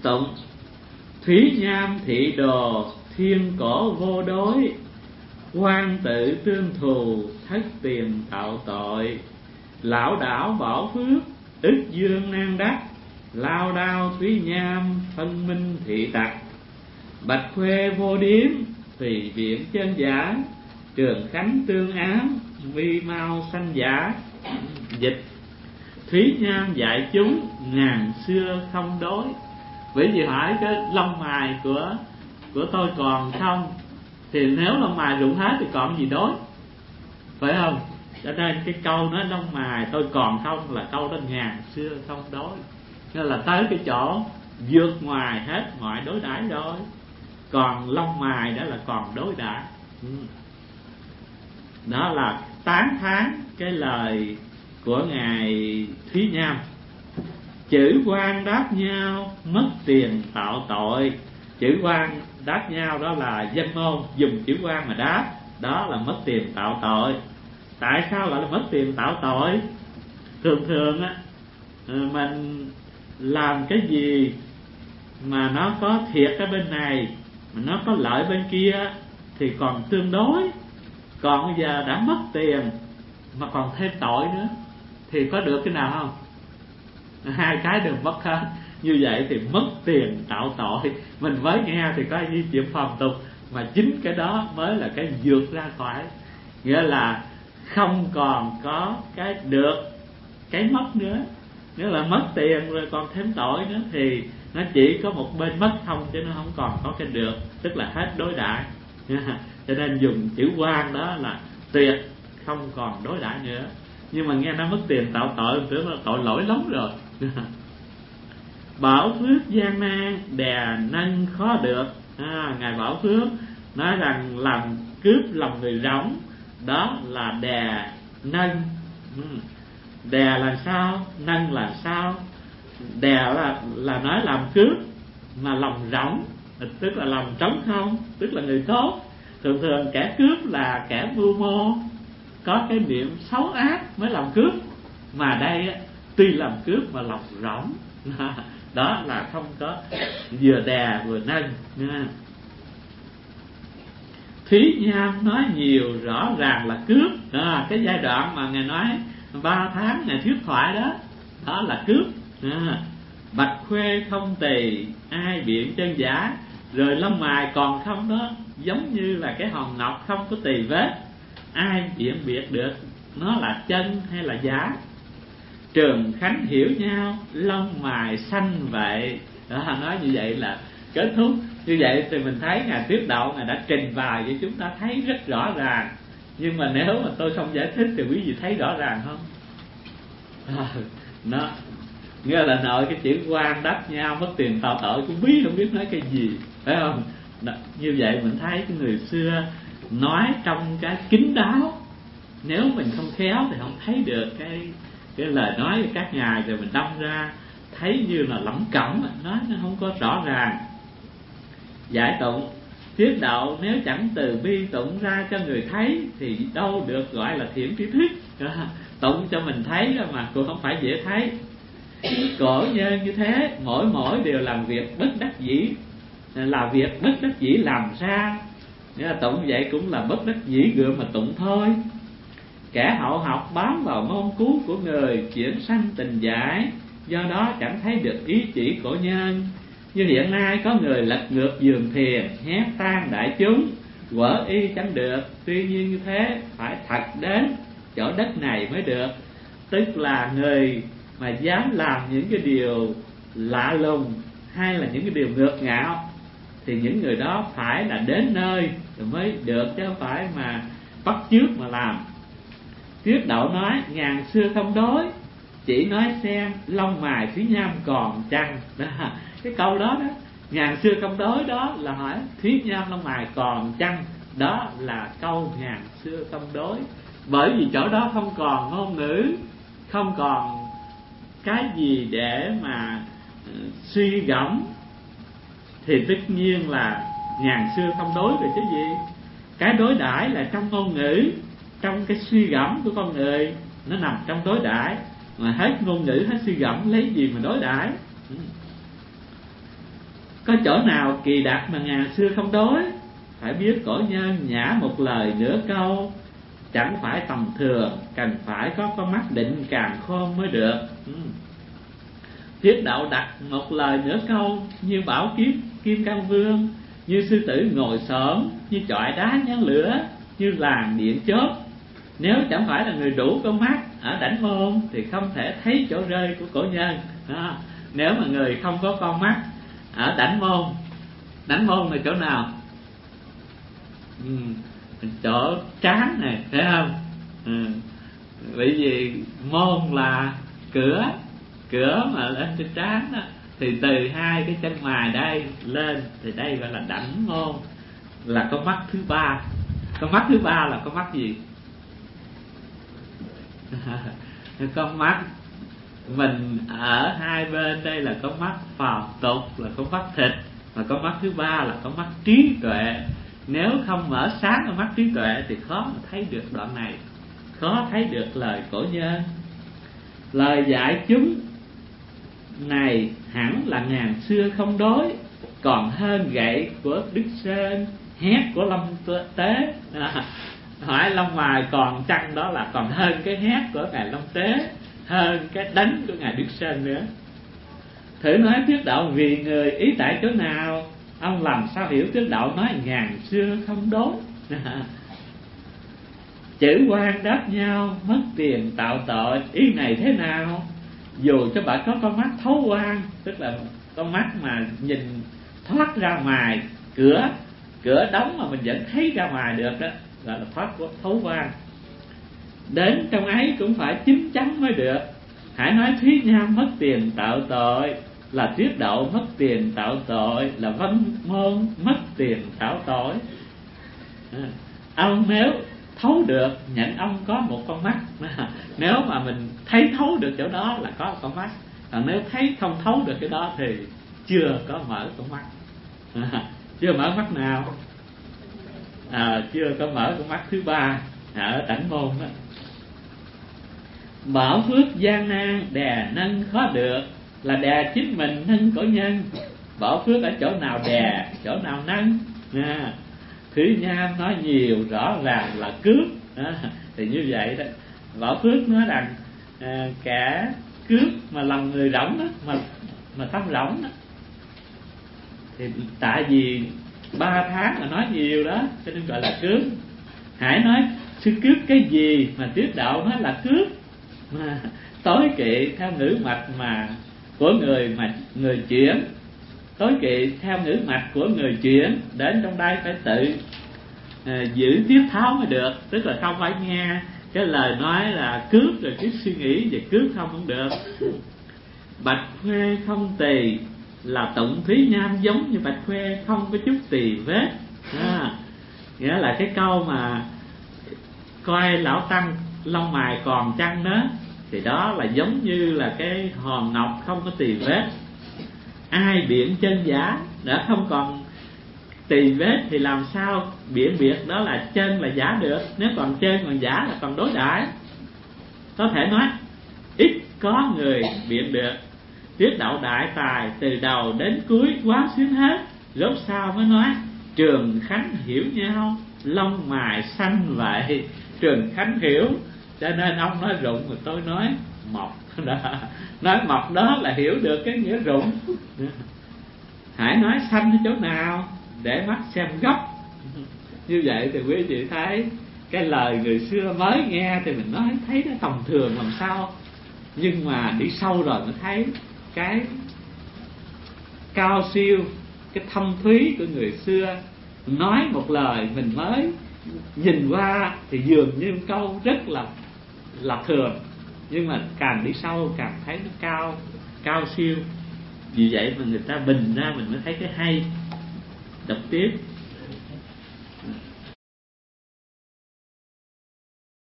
Tụng: Thúy Nham thị đồ, thiên cổ vô đối, quan tự tương thù, thất tiền tạo tội. Lão đảo bảo phước, ức dương nan đắc, lao đao Thúy Nham, phân minh thị tặc. Bạch khuê vô điếm, tùy viện chân giả, trường khánh tương ám, vi mau sanh giả. Dịch: Thúy Nham dạy chúng, ngàn xưa không đối. Bởi vì hỏi cái lông mày của tôi còn không, thì nếu lông mày rụng hết thì còn gì đối, phải không? Cho nên cái câu nói lông mày tôi còn không là câu đó ngàn xưa không đối. Nên là tới cái chỗ vượt ngoài hết mọi đối đãi rồi. Còn lông mày đó là còn đối đãi. Đó là tán thán cái lời của ngài Thúy Nham. Chữ quan đáp nhau, mất tiền tạo tội. Chữ quan đáp nhau đó là danh môn, dùng chữ quan mà đáp, đó là mất tiền tạo tội. Tại sao lại là mất tiền tạo tội? Thường thường á, mình làm cái gì mà nó có thiệt ở bên này mà nó có lợi bên kia thì còn tương đối. Còn bây giờ đã mất tiền mà còn thêm tội nữa thì có được cái nào không? Hai cái đều mất hết. Như vậy thì mất tiền tạo tội. Mình mới nghe thì có gì chuyện phàm tục, mà chính cái đó mới là cái vượt ra khỏi. Nghĩa là không còn có cái được, cái mất nữa. Nếu là mất tiền rồi còn thêm tội nữa thì nó chỉ có một bên mất không, chứ nó không còn có cái được, tức là hết đối đãi. Cho nên dùng chữ quan đó là tuyệt, không còn đối đãi nữa. Nhưng mà nghe nó mất tiền tạo tội, tưởng là tội lỗi lắm rồi. Bảo phước gian nan, đè nâng khó được. Ngài Bảo Phước nói rằng làm cướp lòng người rỗng, đó là đè nâng. Đè là sao, nâng là sao? Đè là nói làm cướp, mà lòng rỗng tức là lòng trống không, tức là người tốt. Thường thường kẻ cướp là kẻ mưu mô, có cái niệm xấu ác mới làm cướp. Mà đây tuy làm cướp mà lòng rỗng. Đó là không có vừa đè vừa nâng. Thúy Nham nói nhiều rõ ràng là cướp. Cái giai đoạn mà Ngài nói 3 tháng Ngài thuyết thoại đó, đó là cướp. Bạch khuê không tỳ, ai biện chân giả. Rồi lông mày còn không đó, giống như là cái hòn ngọc không có tỳ vết. Ai biện biệt được nó là chân hay là giả. Trường khánh hiểu nhau, lông mày xanh vậy. Đó, nói như vậy là kết thúc. Như vậy thì mình thấy Ngài Tiếp Đạo Ngài đã trình bày cho chúng ta thấy rất rõ ràng. Nhưng mà nếu mà tôi không giải thích thì quý vị thấy rõ ràng không? Nó nghĩa là nội cái chữ quan đáp nhau, mất tiền tạo tội, cũng không biết nói cái gì, phải không? Như vậy mình thấy cái người xưa nói trong cái kín đáo. Nếu mình không khéo thì không thấy được cái lời nói của các ngài, rồi mình đâm ra thấy như là lẩm cẩm, nói nó không có rõ ràng. Giải tụng: Thuyết đạo nếu chẳng từ bi tụng ra cho người thấy thì đâu được gọi là thiện tri thức. Tụng cho mình thấy mà cũng không phải dễ thấy. Cổ nhân như thế, mỗi đều làm việc bất đắc dĩ. Là việc bất đắc dĩ làm ra. Nghĩa là tụng vậy cũng là bất đắc dĩ, gượng mà tụng thôi. Kẻ hậu học bám vào môn cứu của người, chuyển sanh tình giải, do đó chẳng thấy được ý chỉ của nhân. Như hiện nay có người lật ngược giường thiền, hét tan đại chúng, quở y chẳng được. Tuy nhiên như thế phải thật đến chỗ đất này mới được. Tức là người mà dám làm những cái điều lạ lùng hay là những cái điều ngược ngạo thì những người đó phải là đến nơi rồi mới được, chứ không phải mà bắt chước mà làm. Thuyết đạo nói ngàn xưa không đối, chỉ nói xem lông mày Thúy Nham còn chăng. Cái câu đó đó, ngàn xưa không đối đó là hỏi Thúy Nham lông mày còn chăng. Đó là câu ngàn xưa không đối. Bởi vì chỗ đó không còn ngôn ngữ, không còn cái gì để mà suy gẫm, thì tất nhiên là ngàn xưa không đối rồi chứ gì. Cái đối đãi là trong ngôn ngữ, trong cái suy gẫm của con người, nó nằm trong đối đãi. Mà hết ngôn ngữ hết suy gẫm lấy gì mà đối đãi. Có chỗ nào kỳ đặc mà ngàn xưa không đối? Phải biết cổ nhân nhả một lời nửa câu, chẳng phải tầm thường, cần phải có con mắt định càn khôn mới được. Thuyết đạo đặt một lời nửa câu, như bảo kiếm Kim Cang Vương, như sư tử ngồi xổm, như chọi đá nhán lửa, như làng điện chớp. Nếu chẳng phải là người đủ con mắt ở đảnh môn thì không thể thấy chỗ rơi của cổ nhân. Nếu mà người không có con mắt ở đảnh môn là chỗ nào? Chỗ trán này, thấy không? Bởi vì môn là cửa mà lên trên trán đó, thì từ hai cái chân mày đây lên thì đây gọi là đảnh môn, là con mắt thứ ba. Con mắt thứ ba là con mắt gì? Con mắt mình ở hai bên đây là con mắt phàm tục, là con mắt thịt, mà con mắt thứ ba là con mắt trí tuệ. Nếu không mở sáng con mắt trí tuệ thì khó mà thấy được đoạn này, khó thấy được lời cổ nhân. Lời dạy chúng này hẳn là ngàn xưa không đối, còn hơn gậy của Đức Sơn, hét của Long Tế. Hỏi Long Hoài còn chăng đó là còn hơn cái hét của ngài Long Tế, hơn cái đánh của ngài Đức Sơn nữa. Thử nói thuyết đạo vì người ý tại chỗ nào? Ông làm sao hiểu thuyết đạo nói ngàn xưa không đối? Chữ quan đáp nhau, mất tiền tạo tội. Ý này thế nào? Dù cho bạn có con mắt thấu quan, tức là con mắt mà nhìn thoát ra ngoài, cửa đóng mà mình vẫn thấy ra ngoài được đó, gọi là thấu quan. Đến trong ấy cũng phải chín chắn mới được. Hãy nói thúy nham mất tiền tạo tội, là thuyết đạo mất tiền tạo tội, là văn môn mất tiền tạo tội. Ông nếu thấu được, nhận ông có một con mắt. Nếu mà mình thấy thấu được chỗ đó là có một con mắt, còn nếu thấy không thấu được cái đó thì chưa có mở con mắt. Chưa mở mắt nào? Chưa có mở con mắt thứ ba ở đảnh môn đó. Bảo phước gian nan đè nâng khó được, là đè chính mình nâng cổ nhân. Bảo phước ở chỗ nào đè, chỗ nào nâng? Thúy Nham nói nhiều rõ ràng là cướp. Thì như vậy đó, Bảo Phước nói rằng cả cướp mà lòng người rỗng đó, mà tâm rỗng đó. Thì tại vì 3 tháng mà nói nhiều đó, cho nên gọi là cướp. Hãy nói sư cướp cái gì mà Tiết Đạo nói là cướp? Tối kỵ theo ngữ mạch mà của người chuyển, tối kỵ theo ngữ mạch của người chuyển, đến trong đây phải tự giữ tiết tháo mới được. Tức là không phải nghe cái lời nói là cướp rồi cứ suy nghĩ về cướp không được. Bạch khuê không tỳ, là tụng Thúy Nham giống như bạch khuê không có chút tỳ vết. Nghĩa là cái câu mà coi lão tăng lông mày còn chăng đó, thì đó là giống như là cái hòn ngọc không có tỳ vết. Ai biện chân giả đã không còn tỳ vết thì làm sao biện biệt đó là chân là giả được? Nếu còn chân còn giả là còn đối đãi. Có thể nói ít có người biện được. Tiết Đạo đại tài từ đầu đến cuối quán xuyến hết, rốt sao mới nói Trường Khánh hiểu nhau, lông mài xanh vậy. Trường Khánh hiểu, cho nên ông nói rụng mà tôi nói mọc đó. Nói mọc đó là hiểu được cái nghĩa rụng. Hãy nói xanh ở chỗ nào để mắt xem gốc. Như vậy thì quý vị thấy cái lời người xưa mới nghe thì mình nói thấy nó tầm thường làm sao, nhưng mà đi sâu rồi mới thấy cái cao siêu, cái thâm thúy của người xưa. Nói một lời mình mới nhìn qua thì dường như câu rất là thường, nhưng mà càng đi sâu càng thấy nó cao siêu. Vì vậy mà người ta bình ra mình mới thấy cái hay. Đọc tiếp.